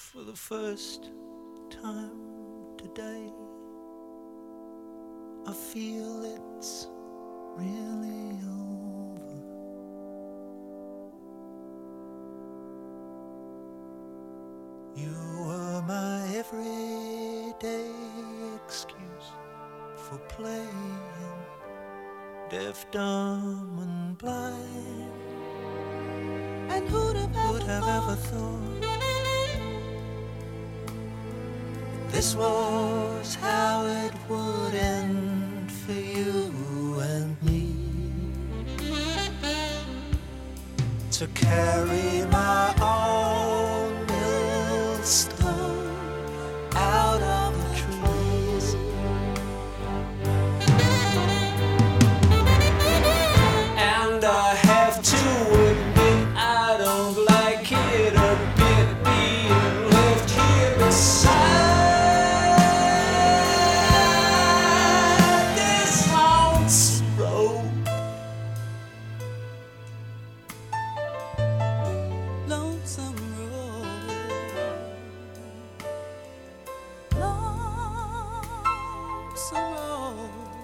For the first time today, I feel it's really over. You were my everyday excuse for playing deaf, dumb and blind. And who'd have ever thought this was how it would end for you and me? To carry my own millstone out of the trees, and I have to admit I don't like it a bit being left here beside lonesome road, lonesome road.